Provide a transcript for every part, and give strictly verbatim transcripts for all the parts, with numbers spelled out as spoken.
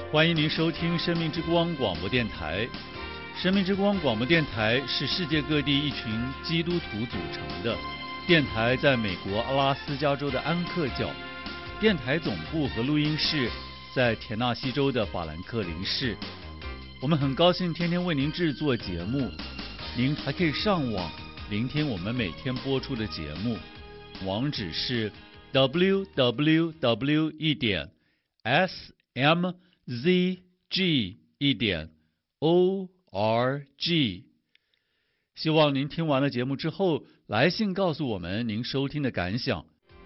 欢迎您收听生命之光广播电台。生命之光广播电台是世界各地一群基督徒组成的电台，在美国阿拉斯加州的安克教，电台总部和录音室在田纳西州的法兰克林市。我们很高兴天天为您制作节目，您还可以上网聆听我们每天播出的节目，网址是 double-u double-u double-u 一点 s m z g 一点 o r g。 希望您听完了节目之后来信告诉我们您收听的感想。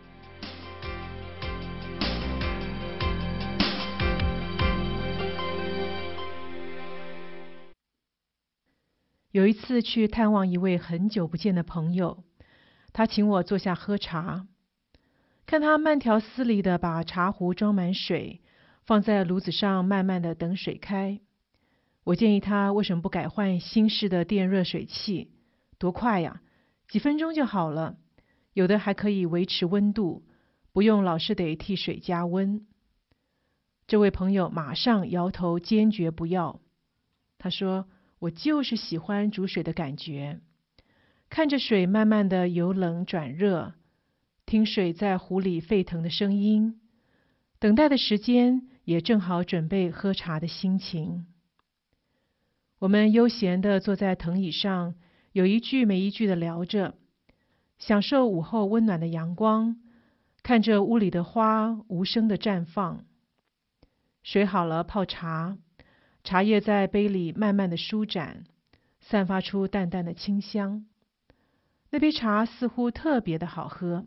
有一次去探望一位很久不见的朋友，他请我坐下喝茶，看他慢条斯理地把茶壶装满水，放在炉子上慢慢地等水开。我建议他为什么不改换新式的电热水器，多快呀，几分钟就好了，有的还可以维持温度，不用老是得替水加温。这位朋友马上摇头坚决不要，他说，我就是喜欢煮水的感觉，看着水慢慢的由冷转热，听水在壶里沸腾的声音，等待的时间也正好准备喝茶的心情。我们悠闲地坐在藤椅上，有一句没一句地聊着，享受午后温暖的阳光，看着屋里的花无声地绽放。水好了泡茶，茶叶在杯里慢慢地舒展，散发出淡淡的清香。那杯茶似乎特别的好喝。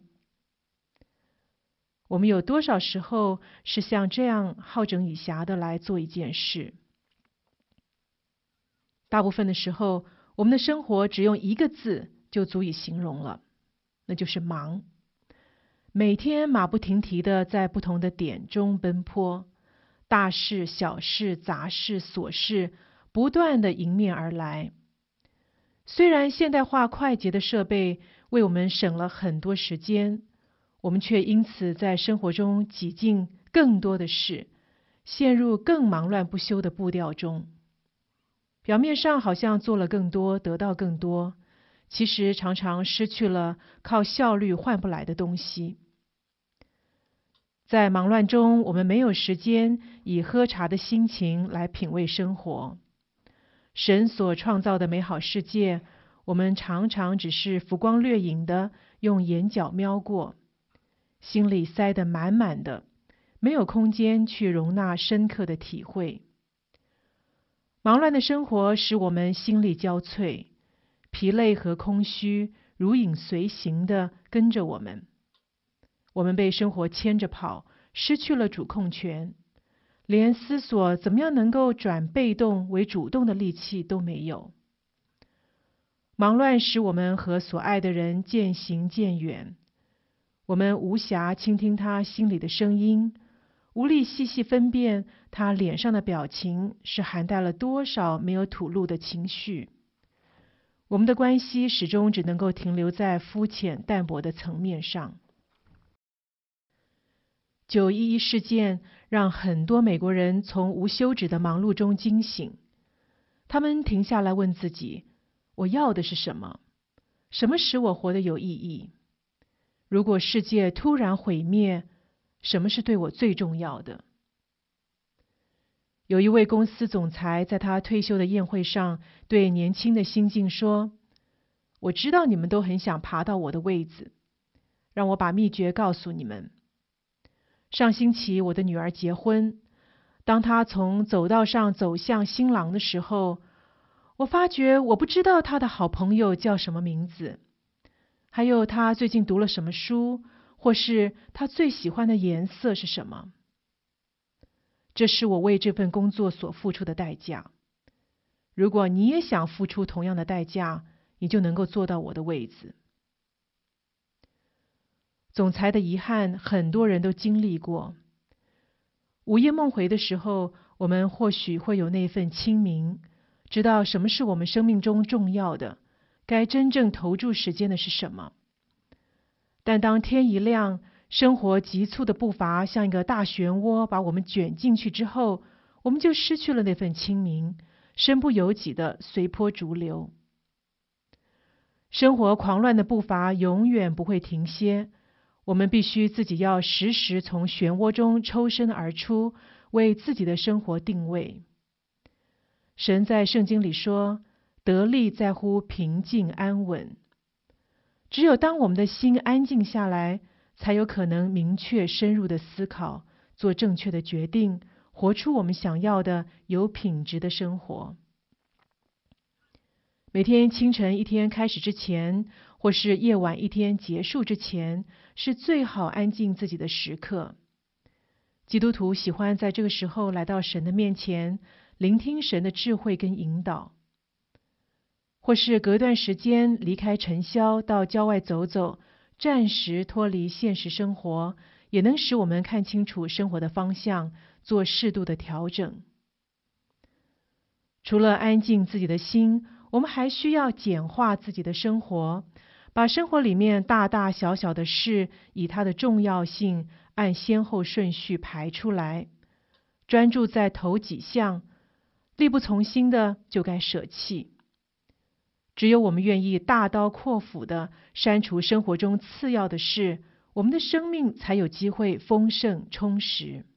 我们有多少时候是像这样好整以暇的来做一件事？大部分的时候，我们的生活只用一个字就足以形容了，那就是忙。每天马不停蹄的在不同的点中奔波，大事、小事、杂事、琐事不断的迎面而来。虽然现代化快捷的设备为我们省了很多时间，我们却因此在生活中挤进更多的事，陷入更忙乱不休的步调中。表面上好像做了更多，得到更多，其实常常失去了靠效率换不来的东西。在忙乱中，我们没有时间以喝茶的心情来品味生活。神所创造的美好世界，我们常常只是浮光掠影的用眼角瞄过，心里塞得满满的，没有空间去容纳深刻的体会。忙乱的生活使我们心力交瘁，疲累和空虚如影随形地跟着我们。我们被生活牵着跑，失去了主控权，连思索怎么样能够转被动为主动的力气都没有。忙乱使我们和所爱的人渐行渐远，我们无暇倾听他心里的声音，无力细细分辨他脸上的表情是含带了多少没有吐露的情绪。我们的关系始终只能够停留在肤浅淡薄的层面上。九一一事件让很多美国人从无休止的忙碌中惊醒，他们停下来问自己，我要的是什么？什么使我活得有意义？如果世界突然毁灭，什么是对我最重要的？有一位公司总裁在他退休的宴会上对年轻的新晋说，我知道你们都很想爬到我的位子，让我把秘诀告诉你们。上星期我的女儿结婚，当她从走道上走向新郎的时候，我发觉我不知道她的好朋友叫什么名字，还有她最近读了什么书，或是她最喜欢的颜色是什么。这是我为这份工作所付出的代价。如果你也想付出同样的代价，你就能够坐到我的位子。总裁的遗憾，很多人都经历过。午夜梦回的时候，我们或许会有那份清明，知道什么是我们生命中重要的，该真正投注时间的是什么。但当天一亮，生活急促的步伐像一个大漩涡把我们卷进去之后， 我们就失去了那份清明，身不由己的随波逐流。生活狂乱的步伐永远不会停歇，我们必须自己要时时从漩涡中抽身而出，为自己的生活定位。神在圣经里说，得力在乎平静安稳。只有当我们的心安静下来，才有可能明确深入的思考，做正确的决定，活出我们想要的有品质的生活。每天清晨一天开始之前，或是夜晚一天结束之前，是最好安静自己的时刻。基督徒喜欢在这个时候来到神的面前，聆听神的智慧跟引导。或是隔段时间离开尘嚣，到郊外走走，暂时脱离现实生活，也能使我们看清楚生活的方向，做适度的调整。除了安静自己的心，我们还需要简化自己的生活，把生活里面大大小小的事，以它的重要性按先后顺序排出来，专注在头几项，力不从心的就该舍弃。只有我们愿意大刀阔斧的删除生活中次要的事，我们的生命才有机会丰盛充实。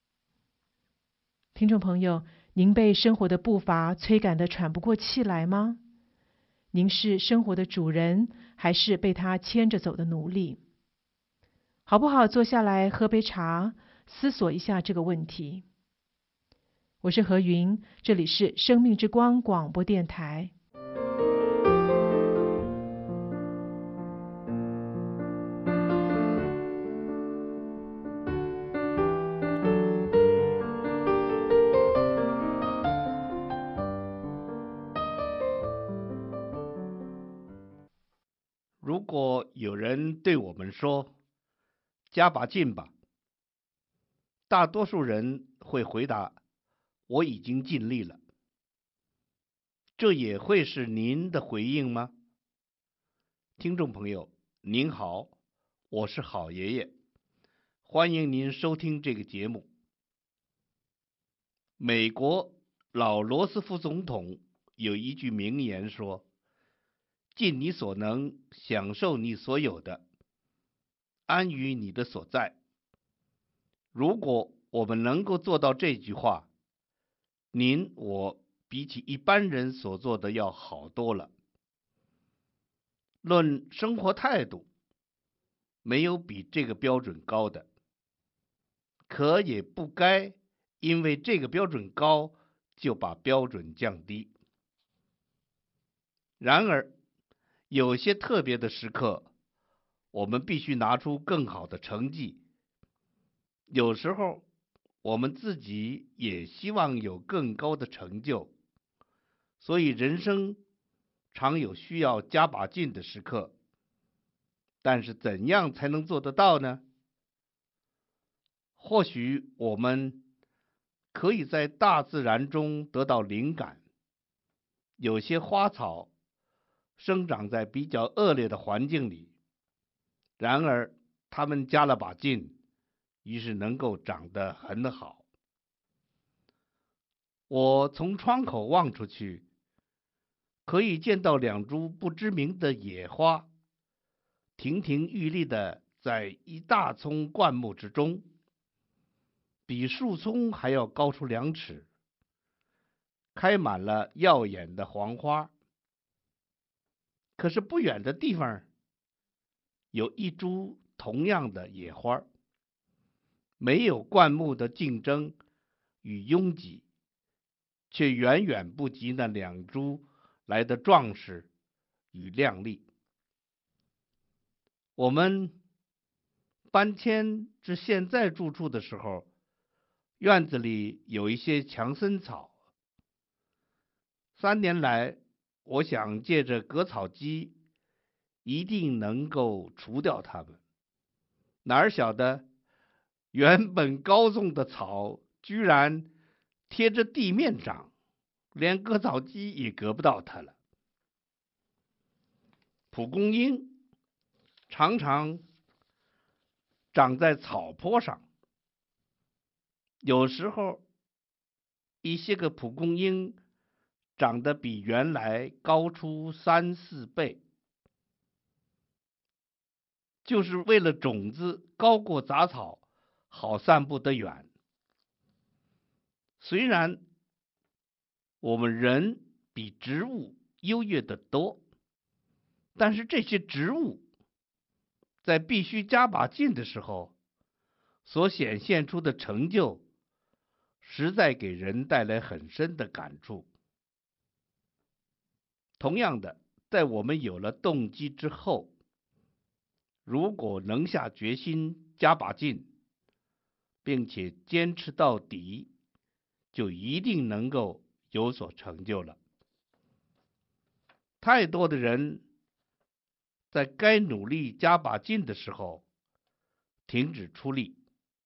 听众朋友，您被生活的步伐催赶得喘不过气来吗？您是生活的主人，还是被它牵着走的奴隶？好不好坐下来喝杯茶，思索一下这个问题。我是何云，这里是生命之光广播电台。 如果有人对我们说加把劲吧，大多数人会回答我已经尽力了。这也会是您的回应吗？听众朋友您好，我是好爷爷，欢迎您收听这个节目。美国老罗斯福总统有一句名言说，尽你所能，享受你所有的，安于你的所在。如果我们能够做到这句话，您我比起一般人所做的要好多了。论生活态度，没有比这个标准高的，可也不该因为这个标准高就把标准降低。然而有些特别的时刻，我们必须拿出更好的成绩。有时候我们自己也希望有更高的成就，所以人生常有需要加把劲的时刻。但是怎样才能做得到呢？或许我们可以在大自然中得到灵感。有些花草生长在比较恶劣的环境里，然而它们加了把劲，于是能够长得很好。我从窗口望出去，可以见到两株不知名的野花，亭亭玉立的在一大丛灌木之中，比树丛还要高出两尺，开满了耀眼的黄花。可是不远的地方有一株同样的野花，没有灌木的竞争与拥挤，却远远不及那两株来的壮实与亮丽。我们搬迁至现在住处的时候，院子里有一些强森草。三年来，我想借着割草机一定能够除掉它们。哪儿晓得，原本高纵的草居然贴着地面长，连割草机也割不到它了。蒲公英常常长在草坡上，有时候一些个蒲公英长得比原来高出三四倍，就是为了种子高过杂草，好散布得远。虽然我们人比植物优越得多，但是这些植物在必须加把劲的时候所显现出的成就，实在给人带来很深的感触。同样的，在我们有了动机之后，如果能下决心加把劲，并且坚持到底，就一定能够有所成就了。太多的人在该努力加把劲的时候停止出力，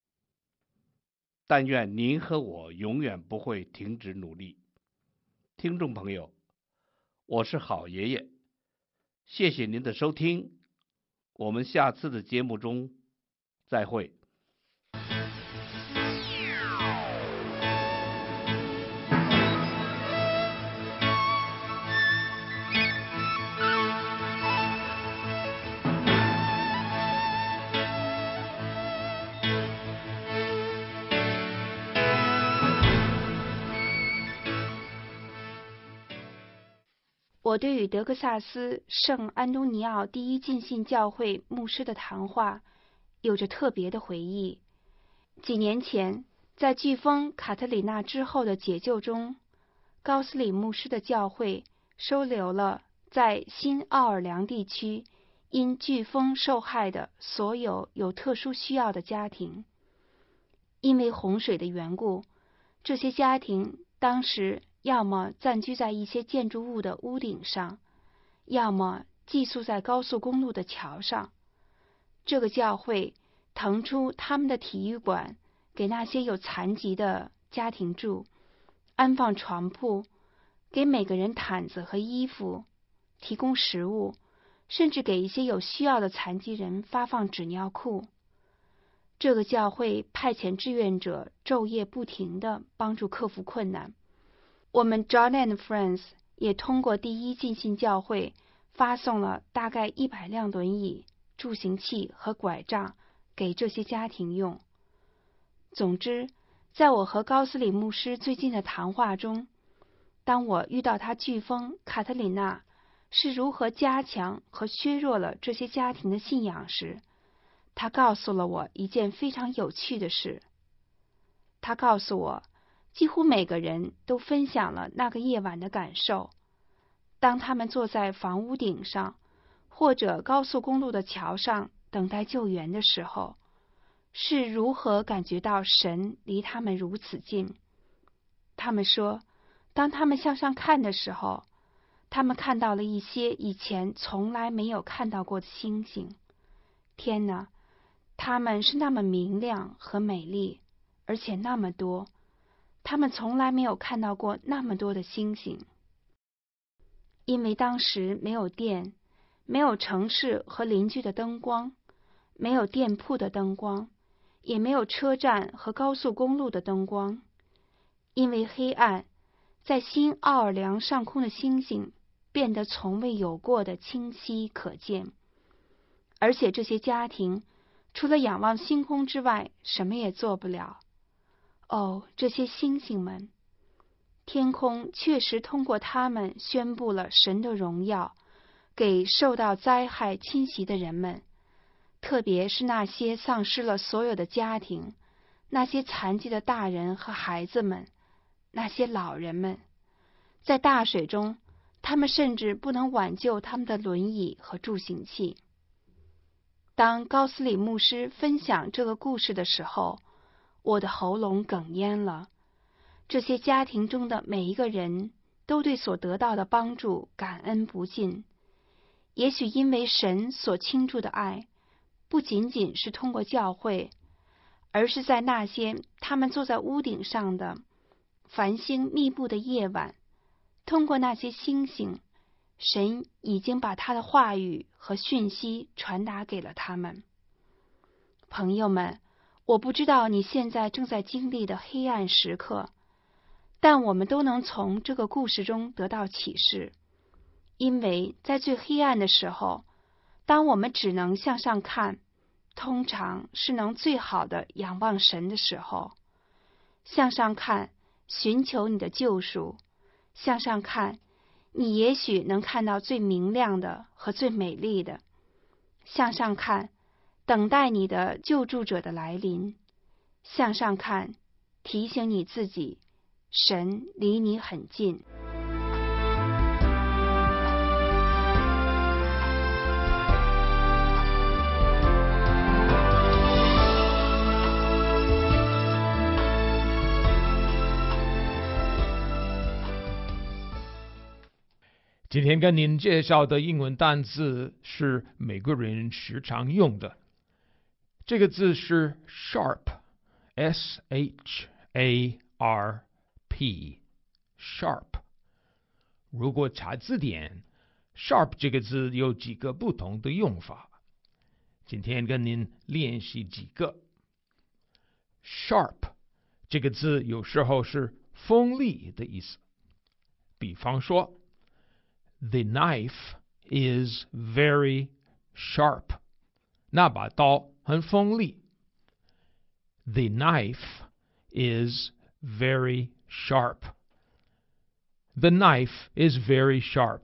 但愿您和我永远不会停止努力。听众朋友，我是好爷爷，谢谢您的收听，我们下次的节目中再会。 我对与德克萨斯圣安东尼奥第一浸信教会牧师的谈话有着特别的回忆。几年前，在飓风卡特里娜之后的解救中，高斯里牧师的教会收留了在新奥尔良地区因飓风受害的所有有特殊需要的家庭。因为洪水的缘故，这些家庭当时要么暂居在一些建筑物的屋顶上，要么寄宿在高速公路的桥上。这个教会腾出他们的体育馆给那些有残疾的家庭住，安放床铺，给每个人毯子和衣服，提供食物，甚至给一些有需要的残疾人发放纸尿裤。这个教会派遣志愿者昼夜不停地帮助克服困难。我们 John and Friends 也通过第一浸信教会发送了大概一百辆轮椅、助行器和拐杖给这些家庭用。总之，在我和高斯里牧师最近的谈话中，当我遇到他飓风卡特里娜是如何加强和削弱了这些家庭的信仰时，他告诉了我一件非常有趣的事。他告诉我，几乎每个人都分享了那个夜晚的感受。当他们坐在房屋顶上，或者高速公路的桥上等待救援的时候，是如何感觉到神离他们如此近。他们说，当他们向上看的时候，他们看到了一些以前从来没有看到过的星星。天哪，它们是那么明亮和美丽，而且那么多，他们从来没有看到过那么多的星星。因为当时没有电，没有城市和邻居的灯光，没有店铺的灯光，也没有车站和高速公路的灯光。因为黑暗，在新奥尔良上空的星星变得从未有过的清晰可见。而且这些家庭除了仰望星空之外，什么也做不了。哦，这些星星们！天空确实通过他们宣布了神的荣耀，给受到灾害侵袭的人们，特别是那些丧失了所有的家庭，那些残疾的大人和孩子们，那些老人们。在大水中，他们甚至不能挽救他们的轮椅和助行器。当高斯里牧师分享这个故事的时候，我的喉咙哽咽了。这些家庭中的每一个人都对所得到的帮助感恩不尽。也许因为神所倾注的爱，不仅仅是通过教会，而是在那些他们坐在屋顶上的繁星密布的夜晚，通过那些星星，神已经把他的话语和讯息传达给了他们。朋友们，我不知道你现在正在经历的黑暗时刻， 但我们都能从这个故事中得到启示，因为在最黑暗的时候，当我们只能向上看，通常是能最好的仰望神的时候。向上看，寻求你的救赎；向上看，你也许能看到最明亮的和最美丽的。向上看，等待你的救助者的来临。向上看，提醒你自己，神离你很近。 今天跟您介绍的英文单词是美国人时常用的，这个字是 sharp，S H A R P，sharp。如果查字典 ，sharp 这个字有几个不同的用法，今天跟您练习几个。sharp 这个字有时候是锋利的意思，比方说，The knife is very sharp. 那把刀很锋利。The knife is very sharp. The knife is very sharp.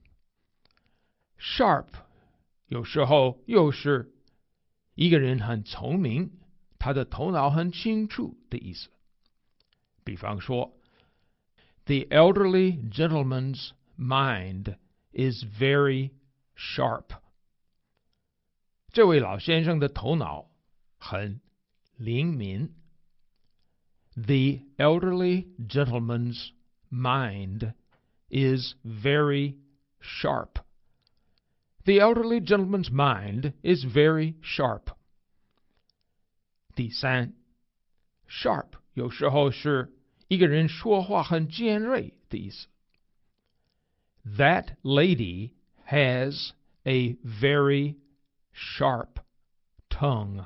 Sharp 有时候又是一个人很聪明，他的头脑很清楚的意思。比方说 ，The elderly gentleman's mind is very sharp. 这位老先生的头脑很灵敏。The elderly gentleman's mind is very sharp. The elderly gentleman's mind is very sharp. 第三 ，sharp 有时候是一个人说话很尖锐的意思。That lady has a very sharp tongue.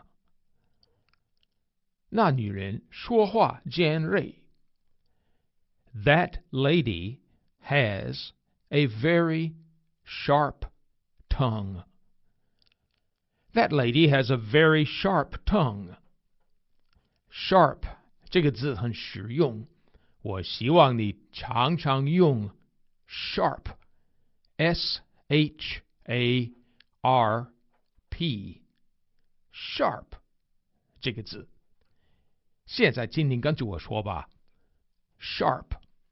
那女人说话尖锐。That lady has a very sharp tongue. That lady has a very sharp tongue. Sharp 这个字很实用，我希望你常常用Sharp, S H A R P, sharp 这个字。现在请您跟着我说吧 ，sharp。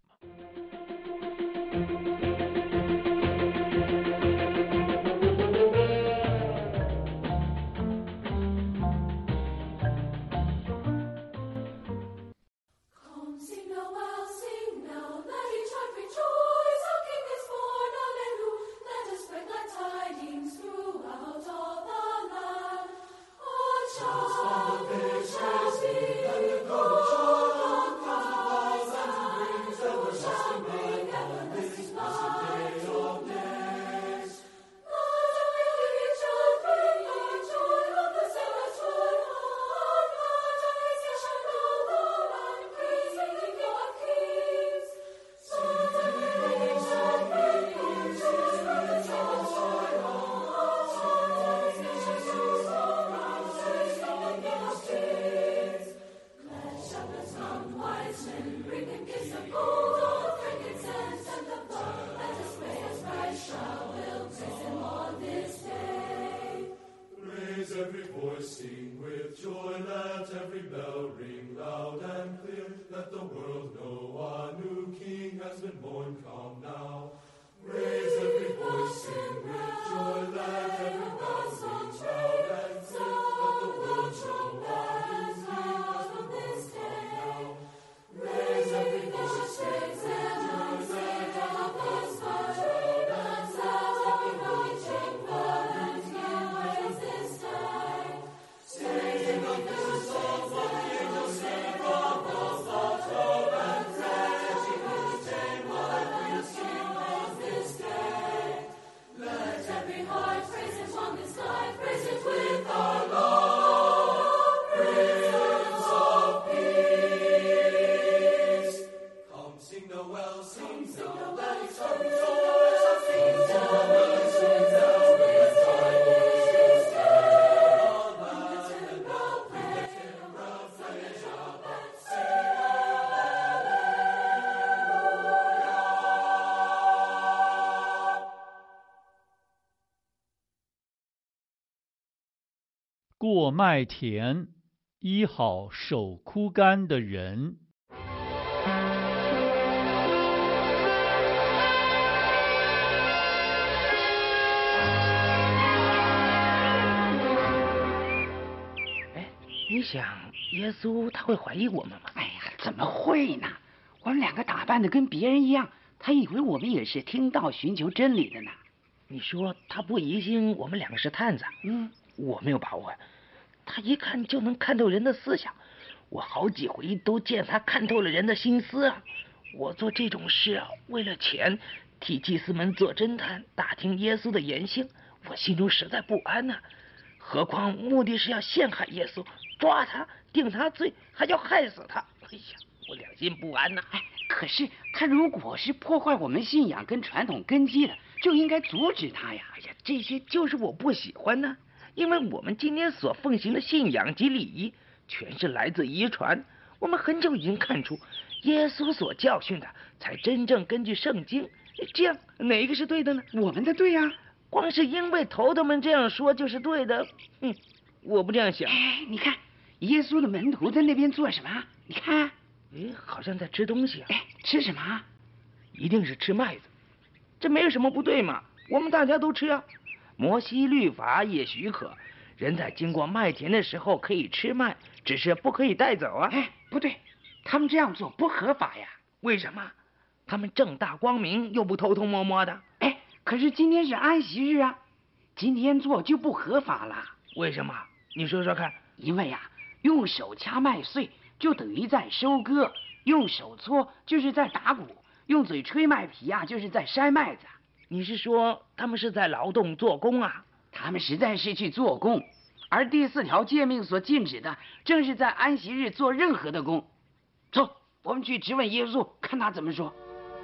Every voice sing with joy, let every bell ring loud and clear. Let the world know a new King has been born, come now. Raise every voice, sing with joy, let every bell ring loud and clear. Let the world know a new King has been born, come now. Raise every voice, sing with joy, let every bell ring loud and clear. Let every world know a new King has been born. Sing the good songs of the angels sing above the throne and praise He whose name what new King of this day. Let every heart praise Him on this night, praise Him with 过麦田，医好手枯干的人。 哎，你想耶稣他会怀疑我们吗？ 哎呀，怎么会呢？我们两个打扮的跟别人一样，他以为我们也是听道寻求真理的呢。 你说他不疑心我们两个是探子？ 嗯， 我没有把握。他一看就能看透人的思想，我好几回都见他看透了人的心思啊。我做这种事啊，为了钱，替祭司们做侦探，打听耶稣的言行，我心中实在不安呐、啊。何况目的是要陷害耶稣，抓他，定他罪，还要害死他。哎呀，我良心不安呐、啊。 哎，可是他如果是破坏我们信仰跟传统根基的，就应该阻止他呀。 哎呀，这些就是我不喜欢呢、啊。因为我们今天所奉行的信仰及礼仪，全是来自遗传。我们很久已经看出，耶稣所教训的，才真正根据圣经。这样哪一个是对的呢？ 我们的对呀、啊。 光是因为头头们这样说就是对的，嗯，我不这样想。 哎，你看，耶稣的门徒在那边做什么？你看， 哎，好像在吃东西啊。 哎，吃什么？ 一定是吃麦子。这没有什么不对嘛，我们大家都吃啊。摩西律法也许可，人在经过麦田的时候可以吃麦，只是不可以带走啊。 哎，不对，他们这样做不合法呀。 为什么？他们正大光明，又不偷偷摸摸的。 哎，可是今天是安息日啊，今天做就不合法了。 为什么？你说说看。 因为呀、啊，用手掐麦穗就等于在收割，用手搓就是在打谷，用嘴吹麦皮啊就是在筛麦子。 你是说他们是在劳动做工啊？ 他们实在是去做工，而第四条诫命所禁止的，正是在安息日做任何的工。走，我们去质问耶稣，看他怎么说。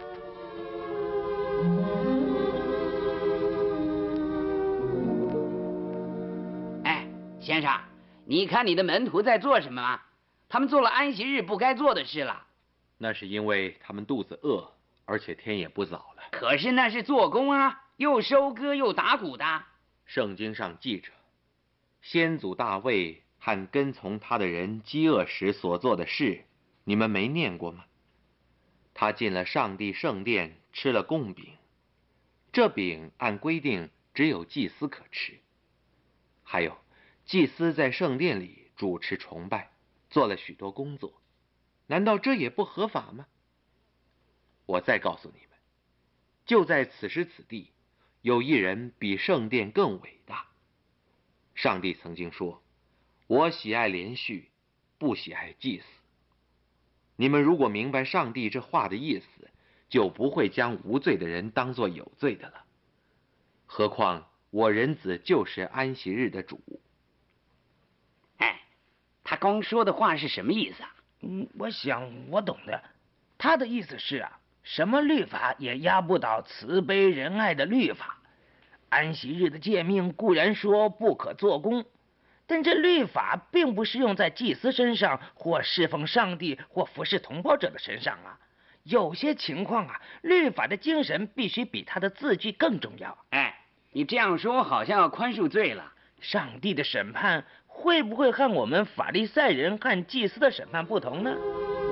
哎，先生，你看你的门徒在做什么吗？他们做了安息日不该做的事了。 那是因为他们肚子饿，而且天也不早了。 可是那是做工啊，又收割又打谷的。 圣经上记着，先祖大卫和跟从他的人饥饿时所做的事，你们没念过吗？他进了上帝圣殿，吃了贡饼，这饼按规定只有祭司可吃。还有，祭司在圣殿里主持崇拜，做了许多工作，难道这也不合法吗？我再告诉你们，就在此时此地，有一人比圣殿更伟大。上帝曾经说，我喜爱连续，不喜爱祭祀。你们如果明白上帝这话的意思，就不会将无罪的人当作有罪的了。何况我人子就是安息日的主。 哎，他刚说的话是什么意思啊？ 嗯，我想我懂的。他的意思是啊，什么律法也压不倒慈悲仁爱的律法。安息日的诫命固然说不可做工，但这律法并不适用在祭司身上，或侍奉上帝，或服侍同胞者的身上啊。有些情况啊，律法的精神必须比它的字句更重要。 哎，你这样说好像要宽恕罪了。 上帝的审判会不会和我们法利赛人和祭司的审判不同呢？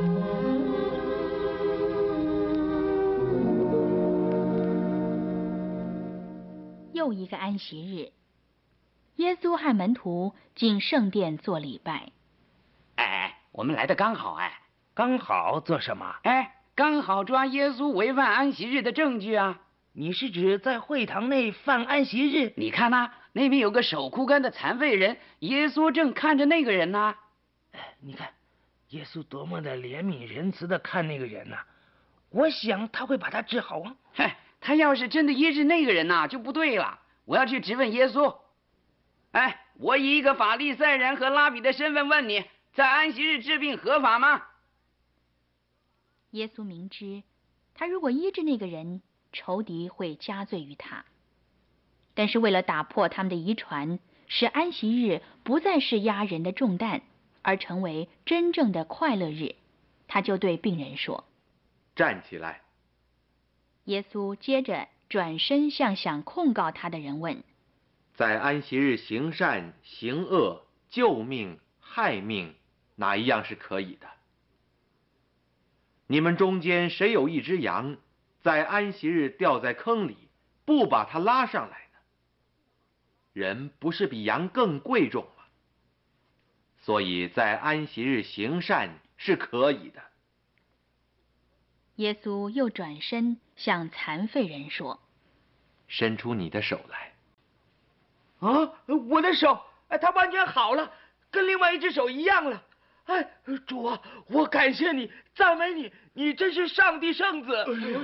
又一个安息日，耶稣和门徒进圣殿做礼拜。 哎，我们来的刚好。哎， 刚好做什么？ 哎，刚好抓耶稣违反安息日的证据啊！ 你是指在会堂内犯安息日？ 你看呐、啊，那边有个手枯干的残废人，耶稣正看着那个人呢。 哎，你看，耶稣多么的怜悯仁慈的看那个人呐、啊！我想他会把他治好啊。 嘿，他要是真的医治那个人呐、啊，就不对了。我要去质问耶稣。哎，我以一个法利赛人和拉比的身份问你，在安息日治病合法吗？ 耶稣明知，他如果医治那个人，仇敌会加罪于他。但是为了打破他们的遗传，使安息日不再是压人的重担，而成为真正的快乐日，他就对病人说：“ 站起来。” 耶稣接着转身向想控告他的人问：“ 在安息日行善行恶， 救命、害命，哪一样是可以的？你们中间谁有一只羊，在安息日掉在坑里，不把它拉上来呢？人不是比羊更贵重吗？所以在安息日行善是可以的。 耶稣又转身向残废人说：“ 伸出你的手来。” 啊，我的手，哎，它完全好了，跟另外一只手一样了。哎，主啊，我感谢你，赞美你，你真是上帝圣子。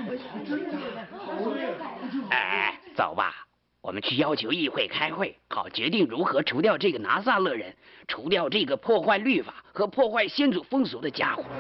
哎，走吧，我们去要求议会开会，好决定如何除掉这个拿撒勒人，除掉这个破坏律法和破坏先祖风俗的家伙。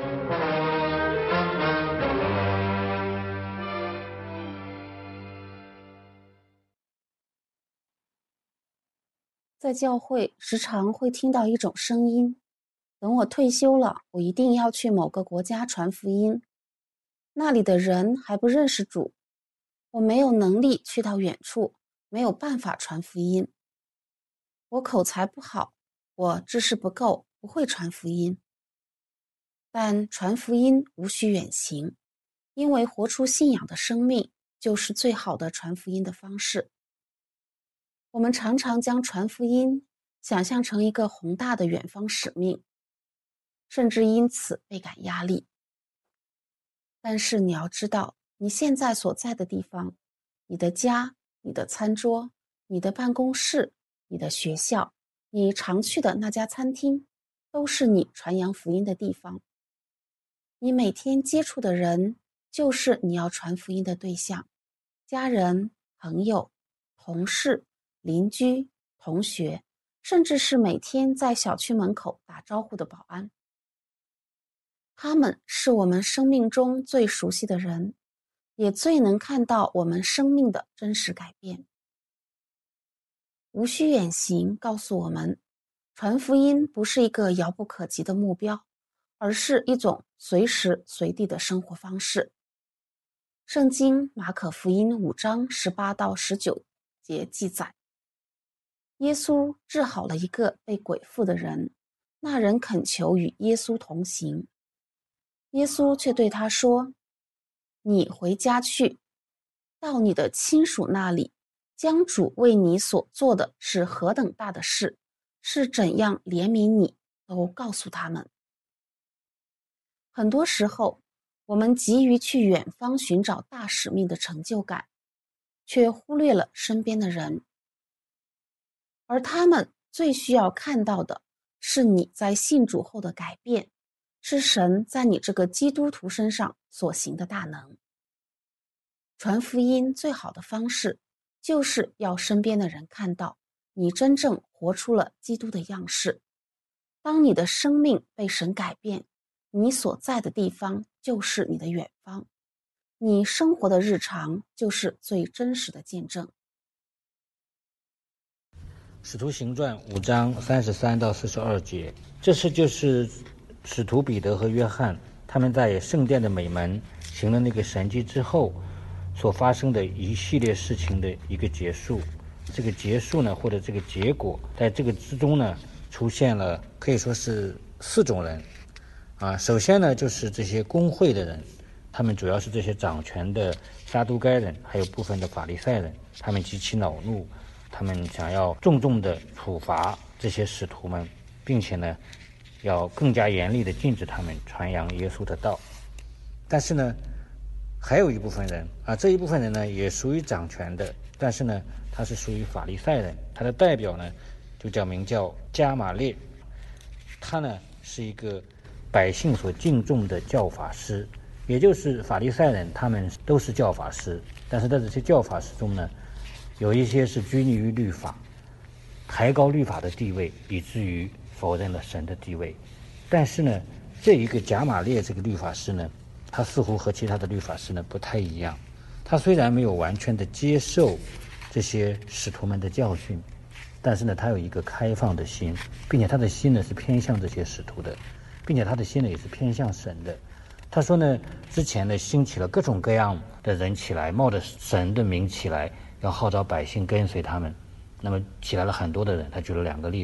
在教会时常会听到一种声音，等我退休了，我一定要去某个国家传福音，那里的人还不认识主，我没有能力去到远处，没有办法传福音。我口才不好，我知识不够，不会传福音。但传福音无需远行，因为活出信仰的生命就是最好的传福音的方式。我们常常将传福音想象成一个宏大的远方使命，甚至因此倍感压力。但是你要知道，你现在所在的地方，你的家、你的餐桌、你的办公室、你的学校、你常去的那家餐厅，都是你传扬福音的地方。你每天接触的人，就是你要传福音的对象，家人、朋友、同事、邻居、同学，甚至是每天在小区门口打招呼的保安。他们是我们生命中最熟悉的人，也最能看到我们生命的真实改变。无需远行告诉我们，传福音不是一个遥不可及的目标，而是一种随时随地的生活方式。圣经马可福音五章十八到十九节记载，耶稣治好了一个被鬼附的人，那人恳求与耶稣同行。耶稣却对他说：“你回家去，到你的亲属那里，将主为你所做的是何等大的事，是怎样怜悯你，都告诉他们。”很多时候，我们急于去远方寻找大使命的成就感，却忽略了身边的人。而他们最需要看到的是你在信主后的改变，是神在你这个基督徒身上所行的大能。传福音最好的方式，就是要身边的人看到你真正活出了基督的样式。当你的生命被神改变，你所在的地方就是你的远方，你生活的日常就是最真实的见证。 使徒行传五章三十三到四十二节，这是就是使徒彼得和约翰他们在圣殿的美门行了那个神迹之后所发生的一系列事情的一个结束。这个结束呢，或者这个结果，在这个之中呢，出现了可以说是四种人啊。首先呢，就是这些公会的人，他们主要是这些掌权的撒都该人，还有部分的法利赛人，他们极其恼怒，他们想要重重的处罚这些使徒们，并且呢，要更加严厉的禁止他们传扬耶稣的道。但是呢，还有一部分人啊，这一部分人呢也属于掌权的，但是呢，他是属于法利赛人，他的代表呢就叫名叫加玛列，他呢是一个百姓所敬重的教法师，也就是法利赛人他们都是教法师，但是在这些教法师中呢，有一些是拘泥于律法，抬高律法的地位，以至于否认了神的地位。但是呢，这一个加玛列这个律法师呢，他似乎和其他的律法师呢不太一样。他虽然没有完全的接受这些使徒们的教训，但是呢，他有一个开放的心，并且他的心呢是偏向这些使徒的，并且他的心呢也是偏向神的。他说呢，之前呢兴起了各种各样的人起来，冒着神的名起来，要号召百姓跟随他们。那么起来了很多的人，他举了两个例子。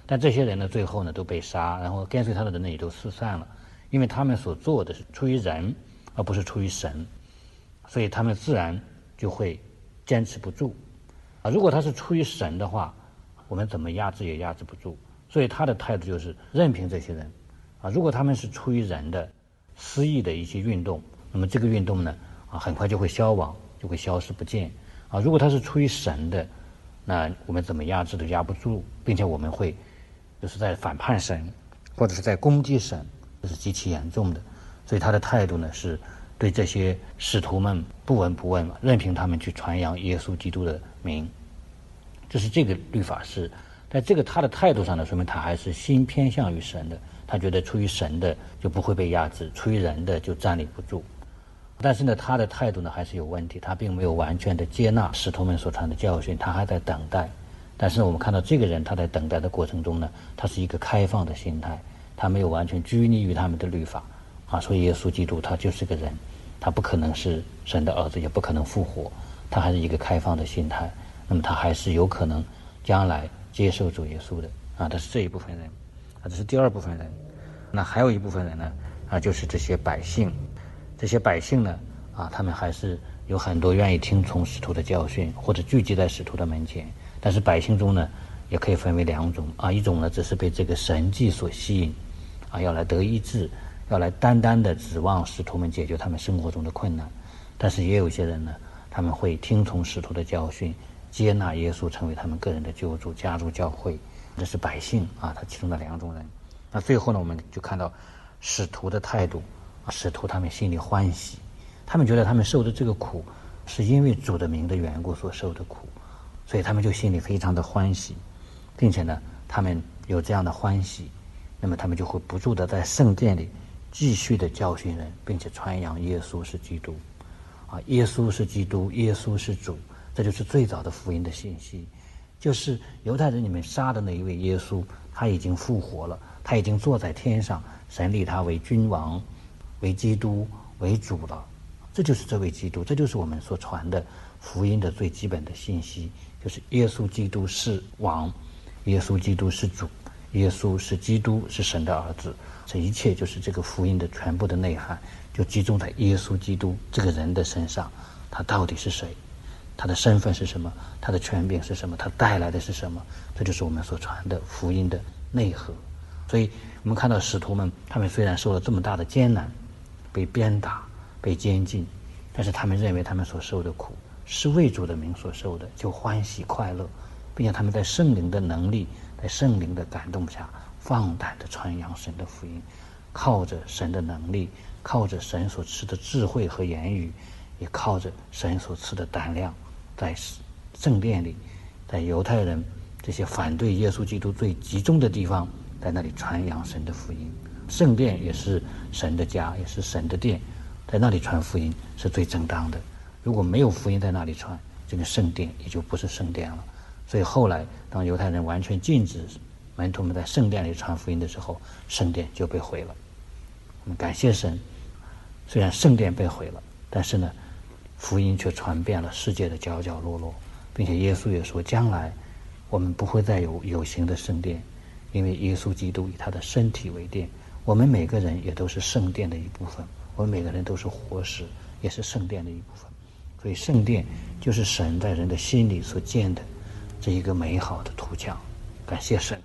但这些人呢，最后呢都被杀，然后跟随他的人呢也都四散了，因为他们所做的是出于人，而不是出于神，所以他们自然就会坚持不住。啊，如果他是出于神的话，我们怎么压制也压制不住。所以他的态度就是任凭这些人。啊，如果他们是出于人的私意的一些运动，那么这个运动呢，啊，很快就会消亡，就会消失不见。啊，如果他是出于神的，那我们怎么压制都压不住，并且我们会就是在反叛神，或者是在攻击神，这是极其严重的。所以他的态度呢，是对这些使徒们不闻不问，任凭他们去传扬耶稣基督的名。这是这个律法师，在这个他的态度上呢，说明他还是心偏向于神的。他觉得出于神的就不会被压制，出于人的就站立不住。但是呢，他的态度呢还是有问题，他并没有完全的接纳使徒们所传的教训，他还在等待。但是我们看到这个人，他在等待的过程中呢，他是一个开放的心态，他没有完全拘泥于他们的律法啊。所以耶稣基督他就是个人，他不可能是神的儿子，也不可能复活，他还是一个开放的心态。那么他还是有可能将来接受主耶稣的啊。这是这一部分人啊，这是第二部分人。那还有一部分人呢啊，就是这些百姓。这些百姓呢啊，他们还是有很多愿意听从使徒的教训，或者聚集在使徒的门前。但是百姓中呢，也可以分为两种啊，一种呢只是被这个神迹所吸引啊，要来得医治，要来单单的指望使徒们解决他们生活中的困难。但是也有些人呢，他们会听从使徒的教训，接纳耶稣成为他们个人的救主，加入教会。这是百姓啊，他其中的两种人。那最后呢，我们就看到使徒的态度啊，使徒他们心里欢喜，他们觉得他们受的这个苦是因为主的名的缘故所受的苦，所以他们就心里非常的欢喜，并且呢，他们有这样的欢喜，那么他们就会不住的在圣殿里继续的教训人，并且传扬耶稣是基督啊，耶稣是基督，耶稣是主，这就是最早的福音的信息，就是犹太人里面杀的那一位耶稣，他已经复活了，他已经坐在天上，神立他为君王，为基督，为主了。这就是这位基督，这就是我们所传的福音的最基本的信息，就是耶稣基督是王，耶稣基督是主，耶稣是基督，是神的儿子。这一切就是这个福音的全部的内涵，就集中在耶稣基督这个人的身上。他到底是谁？他的身份是什么？他的权柄是什么？他带来的是什么？这就是我们所传的福音的内核。所以我们看到使徒们，他们虽然受了这么大的艰难，被鞭打，被监禁，但是他们认为他们所受的苦是为主的名所受的，就欢喜快乐，并且他们在圣灵的能力，在圣灵的感动下，放胆的传扬神的福音，靠着神的能力，靠着神所赐的智慧和言语，也靠着神所赐的胆量，在圣殿里，在犹太人这些反对耶稣基督最集中的地方，在那里传扬神的福音。圣殿也是神的家，也是神的殿，在那里传福音是最正当的。如果没有福音在那里传，这个圣殿也就不是圣殿了。所以后来当犹太人完全禁止门徒们在圣殿里传福音的时候，圣殿就被毁了。我们感谢神，虽然圣殿被毁了，但是呢，福音却传遍了世界的角角落落，并且耶稣也说，将来我们不会再有有形的圣殿，因为耶稣基督以他的身体为殿，我们每个人也都是圣殿的一部分，我们每个人都是活石，也是圣殿的一部分。所以圣殿就是神在人的心里所建的这一个美好的图像。感谢神。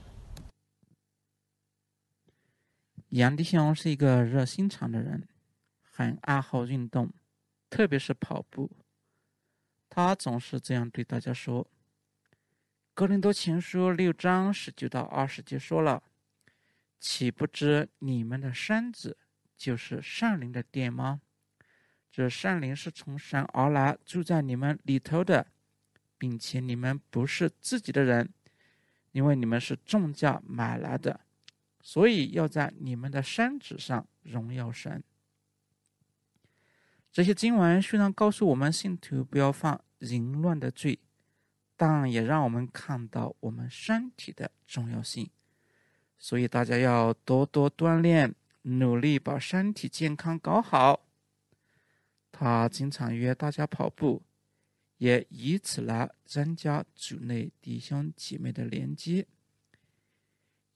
杨弟兄是一个热心肠的人，很爱好运动，特别是跑步。他总是这样对大家说。哥林多前书六章十九到二十节说了，岂不知你们的身子就是圣灵的殿吗？这圣灵是从神而来，住在你们里头的，并且你们不是自己的人，因为你们是重价买来的，所以要在你们的身子上荣耀神。这些经文虽然告诉我们信徒不要犯淫乱的罪，但也让我们看到我们身体的重要性，所以大家要多多锻炼，努力把身体健康搞好。他经常约大家跑步，也以此来增加主内弟兄姐妹的连接。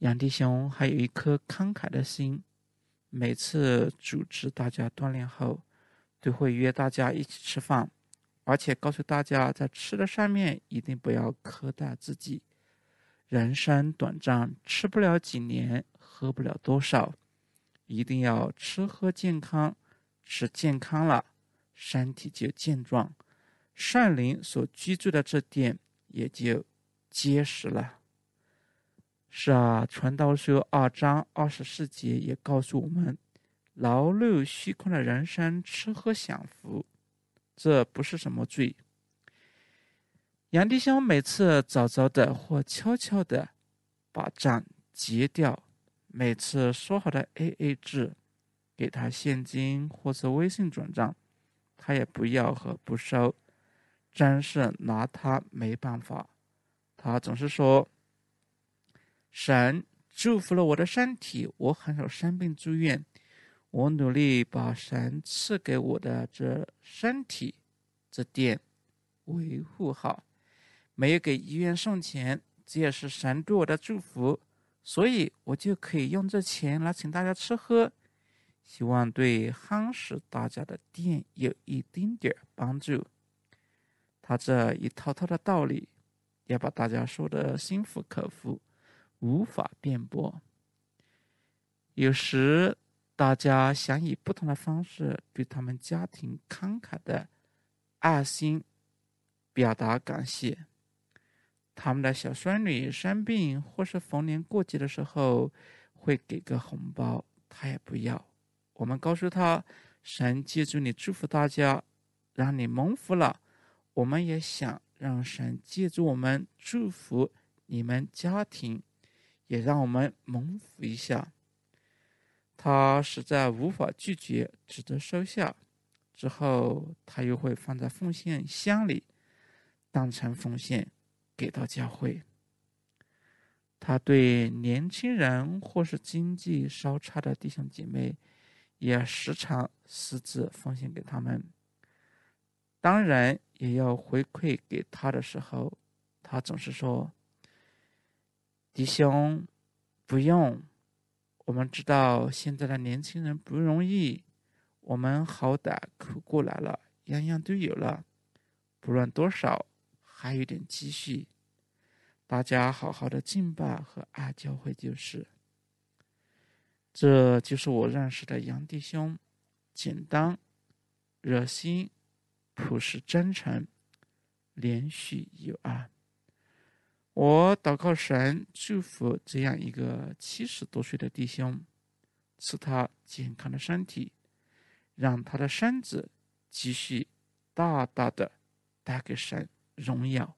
杨弟兄还有一颗慷慨的心，每次组织大家锻炼后，都会约大家一起吃饭，而且告诉大家在吃的上面一定不要苛待自己。人生短暂，吃不了几年，喝不了多少，一定要吃喝健康，吃健康了，身体就健壮，圣灵所居住的这殿也就结实了。是啊，传道书二章二十四节也告诉我们，劳碌虚空的人生，吃喝享福，这不是什么罪。杨弟兄每次早早的或悄悄的把账结掉，每次说好的 A A 制，给他现金或者微信转账，他也不要和不收，真是拿他没办法。他总是说，神祝福了我的身体，我很少生病住院，我努力把神赐给我的这身体这点维护好，没有给医院送钱，这也是神对我的祝福，所以我就可以用这钱来请大家吃喝，希望对夯实大家的店有一丁点帮助。他这一套套的道理也把大家说得心服口服，无法辩驳。有时大家想以不同的方式对他们家庭慷慨的爱心表达感谢。他们的小孙女生病或是逢年过节的时候会给个红包，他也不要。我们告诉他，神借助你祝福大家，让你蒙福了，我们也想让神借助我们祝福你们家庭，也让我们蒙福一下。他实在无法拒绝，只得收下。之后他又会放在奉献箱里，当成奉献给到教会。他对年轻人或是经济稍差的弟兄姐妹，也时常私自奉献给他们。当然也要回馈给他的时候，他总是说，弟兄不用，我们知道现在的年轻人不容易，我们好歹苦过来了，样样都有了，不论多少还有点积蓄，大家好好的敬拜和爱教会就是。这就是我认识的杨弟兄，简单、热心、朴实真诚、连续有爱。我祷告神祝福这样一个七十多岁的弟兄，赐他健康的身体，让他的身子继续大大的带给神荣耀。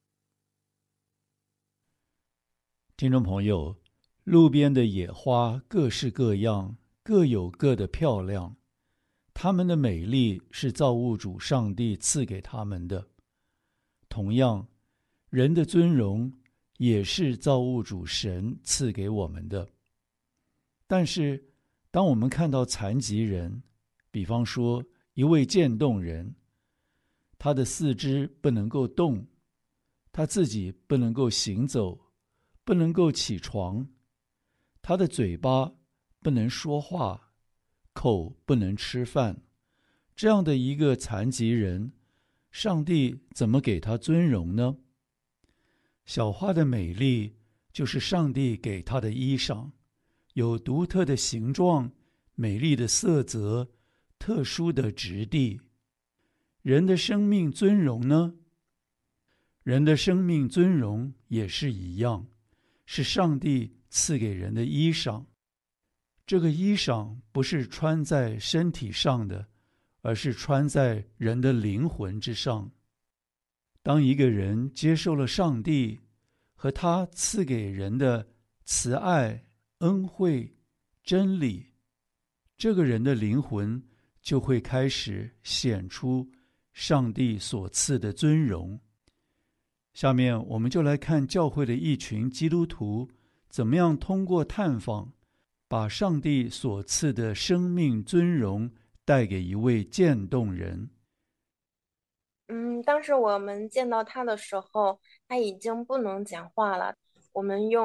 听众朋友，路边的野花各式各样，各有各的漂亮，它们的美丽是造物主上帝赐给他们的。同样，人的尊荣也是造物主神赐给我们的。但是当我们看到残疾人，比方说一位渐冻人，他的四肢不能够动，他自己不能够行走，不能够起床，他的嘴巴不能说话，口不能吃饭，这样的一个残疾人，上帝怎么给他尊荣呢？小花的美丽就是上帝给她的衣裳，有独特的形状，美丽的色泽，特殊的质地。人的生命尊荣呢？人的生命尊荣也是一样，是上帝赐给人的衣裳。这个衣裳不是穿在身体上的，而是穿在人的灵魂之上。当一个人接受了上帝和他赐给人的慈爱、恩惠、真理，这个人的灵魂就会开始显出上帝所赐的尊荣。下面我们就来看教会的一群基督徒怎么样通过探访，把上帝所赐的生命尊荣带给一位渐冻人。 嗯，当时我们见到他的时候，他已经不能讲话了。我们用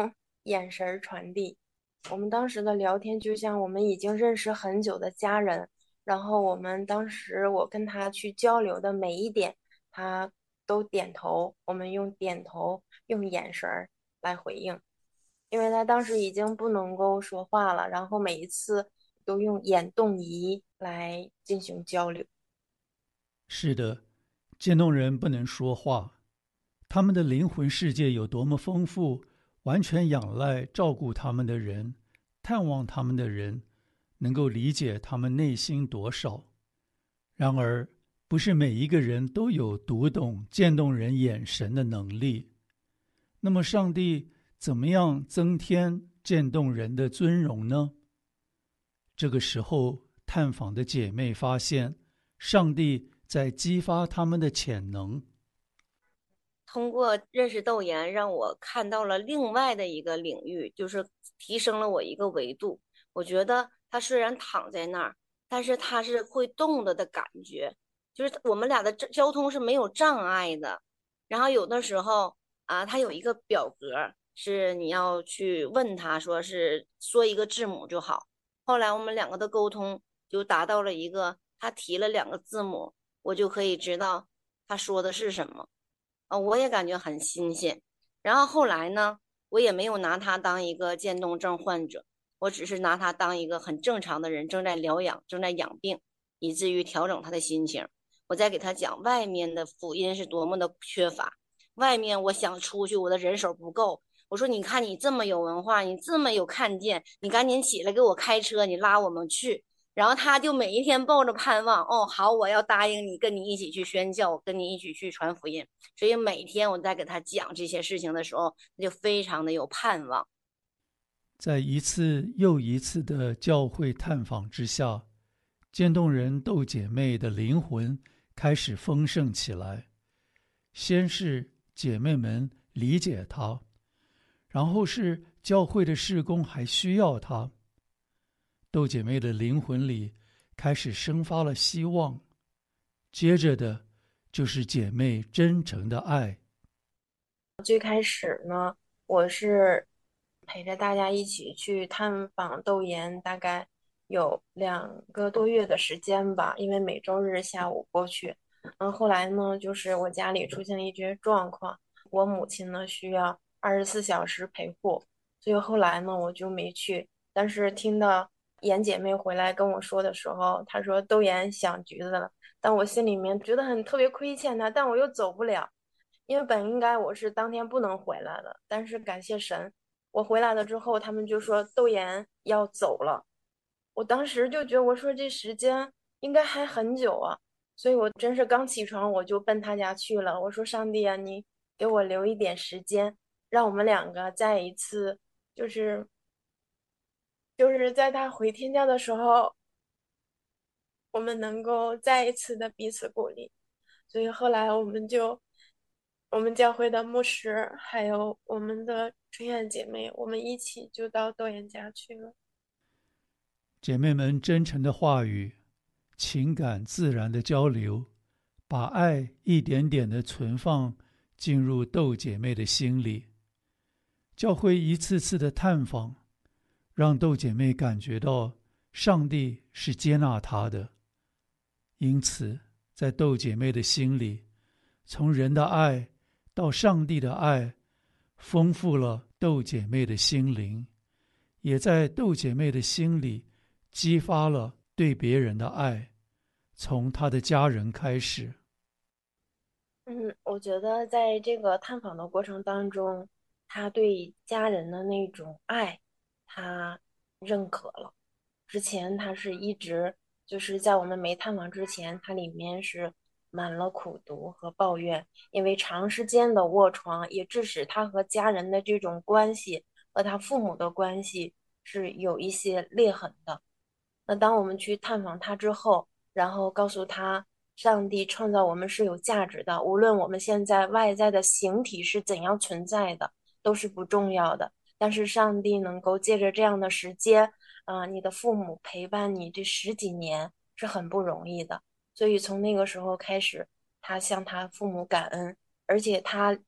眼神传递。我们当时的聊天就像我们已经认识很久的家人，然后我们当时我跟他去交流的每一点，他都点头，我们用点头用眼神来回应，因为他当时已经不能够说话了，然后每一次都用眼动仪来进行交流。 是的，渐冻人不能说话，他们的灵魂世界有多么丰富，完全仰赖照顾他们的人，探望他们的人能够理解他们内心多少。然而不是每一个人都有读懂渐冻人眼神的能力。那么上帝怎么样增添渐冻人的尊荣呢？这个时候探访的姐妹发现，上帝在激发他们的潜能。 通过认识窦岩，让我看到了另外的一个领域，就是提升了我一个维度。我觉得他虽然躺在那儿，但是他是会动的的感觉，就是我们俩的交通是没有障碍的。然后有的时候啊，他有一个表格，是你要去问他，说是说一个字母就好。后来我们两个的沟通就达到了一个，他提了两个字母，我就可以知道他说的是什么。啊，我也感觉很新鲜。然后后来呢，我也没有拿他当一个渐冻症患者，我只是拿他当一个很正常的人，正在疗养，正在养病，以至于调整他的心情。我再给他讲外面的福音是多么的缺乏，外面我想出去，我的人手不够。我说你看你这么有文化，你这么有看见，你赶紧起来给我开车，你拉我们去。然后他就每一天抱着盼望，哦，好，我要答应你，跟你一起去宣教，跟你一起去传福音。所以每天我在给他讲这些事情的时候，他就非常的有盼望。 在一次又一次的教会探访之下，渐冻人窦姐妹的灵魂开始丰盛起来。先是姐妹们理解她，然后是教会的事工还需要她。窦姐妹的灵魂里开始生发了希望，接着的就是姐妹真诚的爱。 最开始呢，我是陪着大家一起去探访窦岩，大概有两个多月的时间吧，因为每周日下午过去。嗯，后来呢，就是我家里出现了一些状况，我母亲呢需要二十四小时陪护，所以后来呢我就没去。但是听到妍姐妹回来跟我说的时候，她说窦岩想橘子了，但我心里面觉得很特别亏欠她，但我又走不了，因为本应该我是当天不能回来的。但是感谢神，我回来了之后，他们就说窦岩要走了。我当时就觉得，我说这时间应该还很久啊，所以我真是刚起床我就奔他家去了。我说上帝啊，你给我留一点时间，让我们两个再一次就是就是在他回天家的时候，我们能够再一次的彼此鼓励。所以后来我们就我们教会的牧师还有我们的春燕姐妹，我们一起就到窦岩家去了。 姐妹们真诚的话语，情感自然的交流，把爱一点点的存放进入窦姐妹的心里。教会一次次的探访，让窦姐妹感觉到上帝是接纳她的。因此在窦姐妹的心里，从人的爱到上帝的爱，丰富了窦姐妹的心灵，也在窦姐妹的心里激发了对别人的爱，从她的家人开始。 嗯，我觉得在这个探访的过程当中，他对家人的那种爱，他认可了。之前他是一直就是在我们没探访之前，他里面是满了苦毒和抱怨，因为长时间的卧床，也致使他和家人的这种关系和他父母的关系是有一些裂痕的。那当我们去探访他之后，然后告诉他，上帝创造我们是有价值的，无论我们现在外在的形体是怎样存在的，都是不重要的。但是上帝能够借着这样的时间，啊、呃，你的父母陪伴你这十几年是很不容易的。所以从那个时候开始，他向他父母感恩，而且他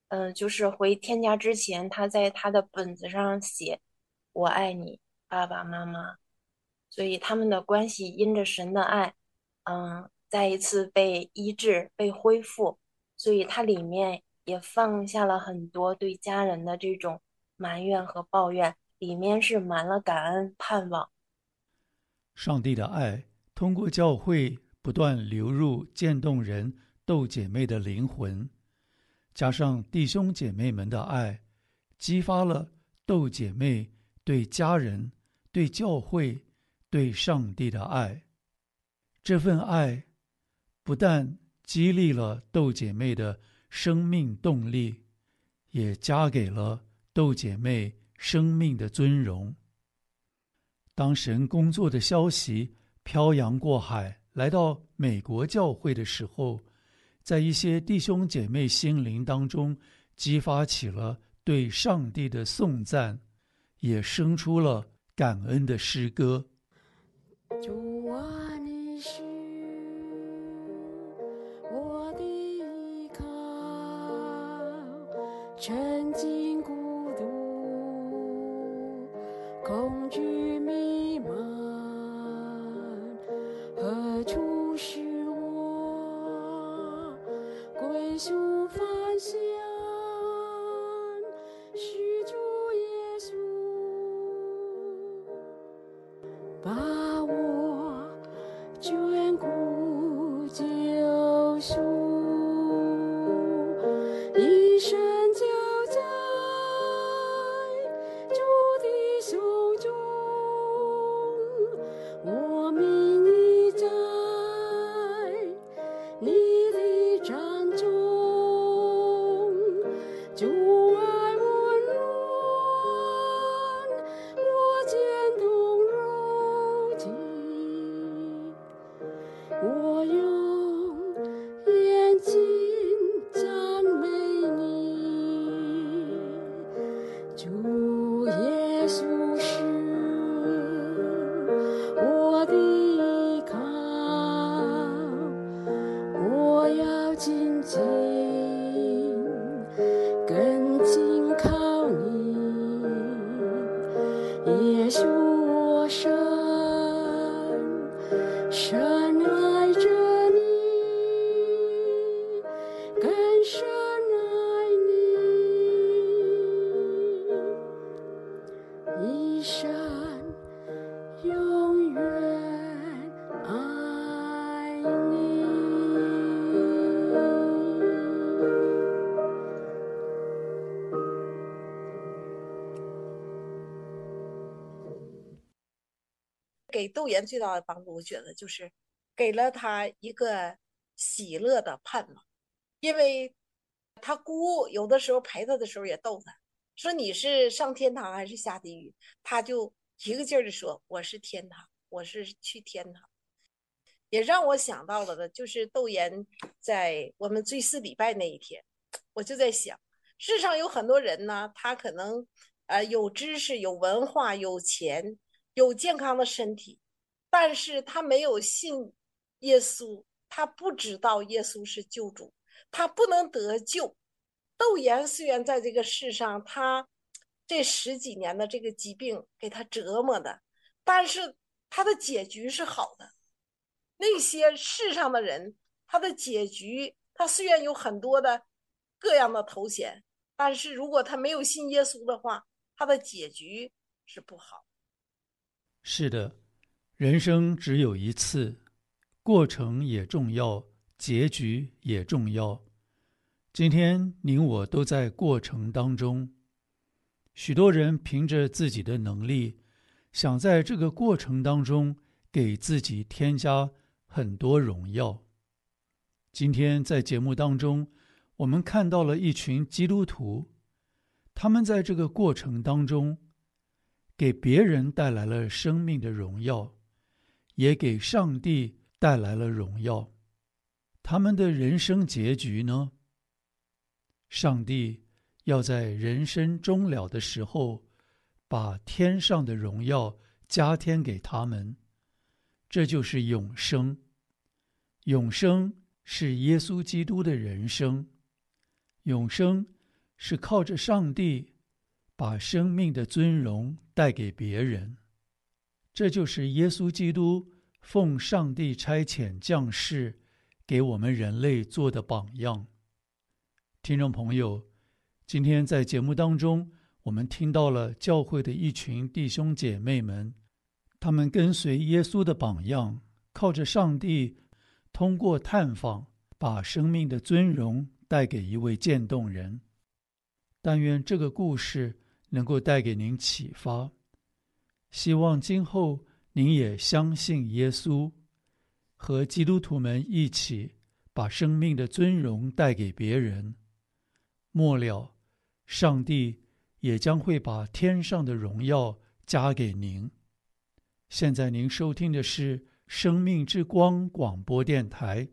嗯、呃，就是回天家之前，他在他的本子上写我爱你爸爸妈妈，所以他们的关系因着神的爱，嗯，再一次被医治被恢复，所以它里面也放下了很多对家人的这种埋怨和抱怨，里面是满了感恩盼望。 上帝的爱通过教会不断流入渐冻人斗姐妹的灵魂，加上弟兄姐妹们的爱，激发了斗姐妹对家人、对教会、对上帝的爱。这份爱不但激励了斗姐妹的生命动力，也加给了斗姐妹生命的尊荣。当神工作的消息漂洋过海来到美国教会的时候，在一些弟兄姐妹心灵当中激发起了对上帝的颂赞，也生出了感恩的诗歌。 主啊，你是我的依靠，曾经孤独恐惧迷茫，何处是我归宿方向？是主耶稣把我眷顾救赎，一生就在主的手中，我命已在你的掌中，主爱温暖我渐冻柔情，我用眼睛赞美你，主耶稣是我的依靠，我要紧紧更紧靠你，耶稣我深深爱着你，更深爱你，一生永远爱你。 给窦岩最大的帮助，我觉得就是给了他一个喜乐的盼望，因为他姑有的时候陪他的时候也逗他，说你是上天堂还是下地狱，他就一个劲儿的说我是天堂，我是去天堂。也让我想到了的就是窦岩在我们追思礼拜那一天，我就在想，世上有很多人呢，他可能呃有知识、有文化、有钱、有健康的身体，但是他没有信耶稣，他不知道耶稣是救主，他不能得救。窦岩虽然在这个世上，他这十几年的这个疾病给他折磨的，但是他的结局是好的。那些世上的人，他的结局，他虽然有很多的各样的头衔，但是如果他没有信耶稣的话，他的结局是不好。 是的，人生只有一次，过程也重要，结局也重要。今天您我都在过程当中，许多人凭着自己的能力，想在这个过程当中给自己添加很多荣耀。今天在节目当中，我们看到了一群基督徒，他们在这个过程当中给别人带来了生命的荣耀，也给上帝带来了荣耀。他们的人生结局呢？上帝要在人生终了的时候，把天上的荣耀加添给他们，这就是永生。永生是耶稣基督的人生，永生是靠着上帝把生命的尊荣带给别人。这就是耶稣基督奉上帝差遣降世给我们人类做的榜样。听众朋友，今天在节目当中，我们听到了教会的一群弟兄姐妹们，他们跟随耶稣的榜样，靠着上帝通过探访把生命的尊荣带给一位渐冻人。但愿这个故事能够带给您启发，希望今后您也相信耶稣，和基督徒们一起把生命的尊荣带给别人。末了，上帝也将会把天上的荣耀加给您。现在您收听的是生命之光广播电台。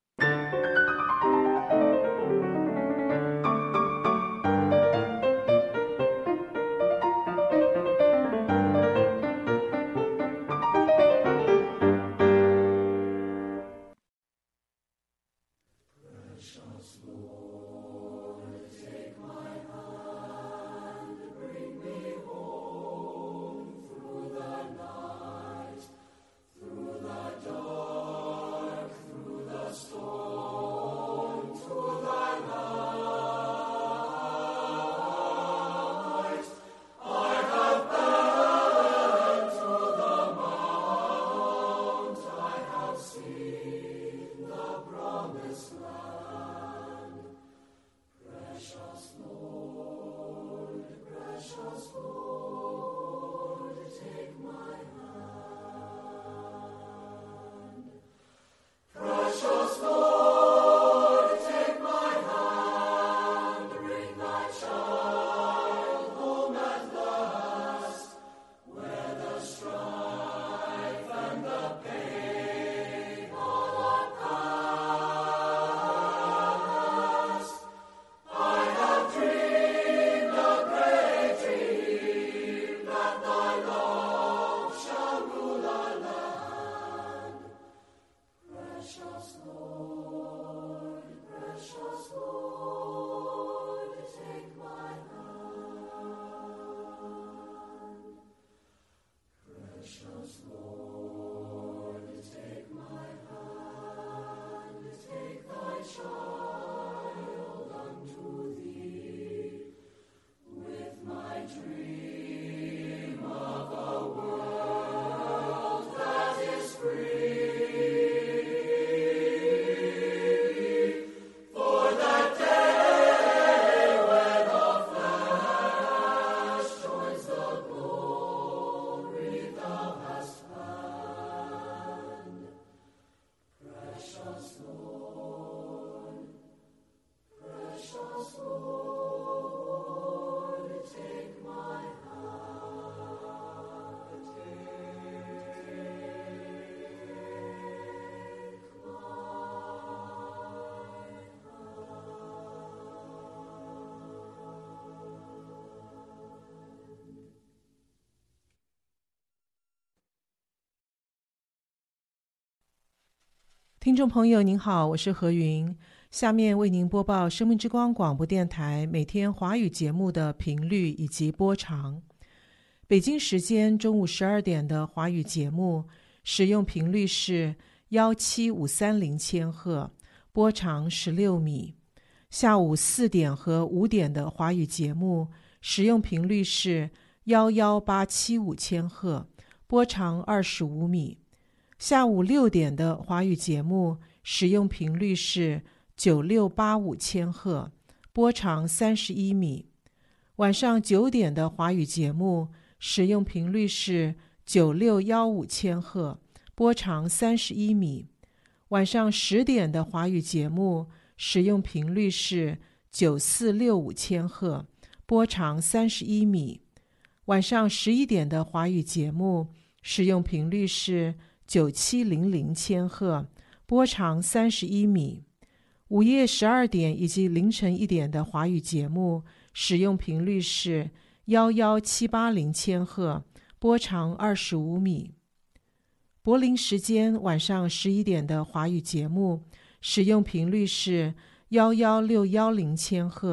听众朋友您好，我是何云，下面为您播报生命之光广播电台每天华语节目的频率以及播长。北京时间中午十二点的华语节目使用频率是一七五三零千赫，波长十六米。下午四点和五点的华语节目使用频率是一一八七五千赫，波长二十五米。下午六点的华语节目使用频率是九六八五千赫，波长三十一米。晚上九点的华语节目使用频率是九六一五千赫，波长三十一米。晚上十点的华语节目使用频率是九四六五千赫，波长三十一米。晚上十一点的华语节目使用频率是九七零零千赫，波长三十一米。午夜十二点以及凌晨一点的华语节目使用频率是一一七八零千赫，波长二十五米。柏林时间晚上十一点的华语节目使用频率是一一六一零千赫，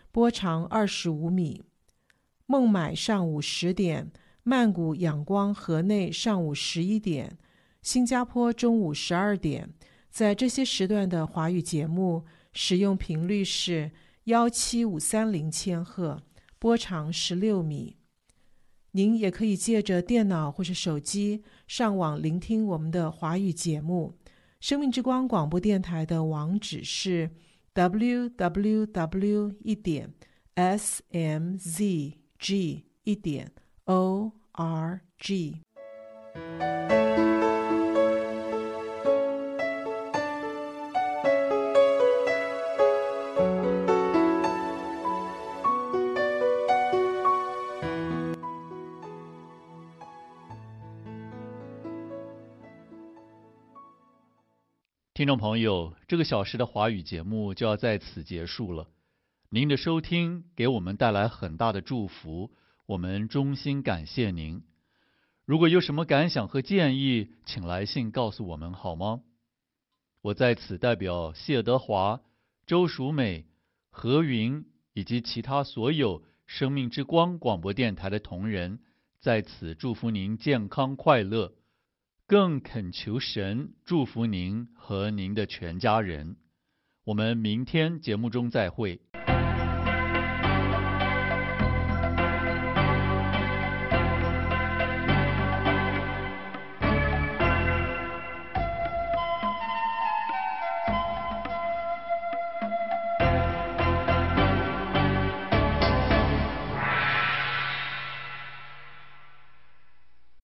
波长二十五米；孟买上午十点，曼谷仰光河内上午十一点，新加坡中午十二点。在这些时段的华语节目使用频率是一七五三零千赫，波长十六米。您也可以借着电脑或是手机上网聆听我们的华语节目。生命之光广播电台的网址是 double-u double-u double-u 一点 s m z g 一点 o r g。 听众朋友，这个小时的华语节目就要在此结束了。您的收听给我们带来很大的祝福，我们衷心感谢您。如果有什么感想和建议，请来信告诉我们好吗？我在此代表谢德华、周淑美、何云以及其他所有生命之光广播电台的同仁，在此祝福您健康快乐，更恳求神祝福您和您的全家人。我们明天节目中再会。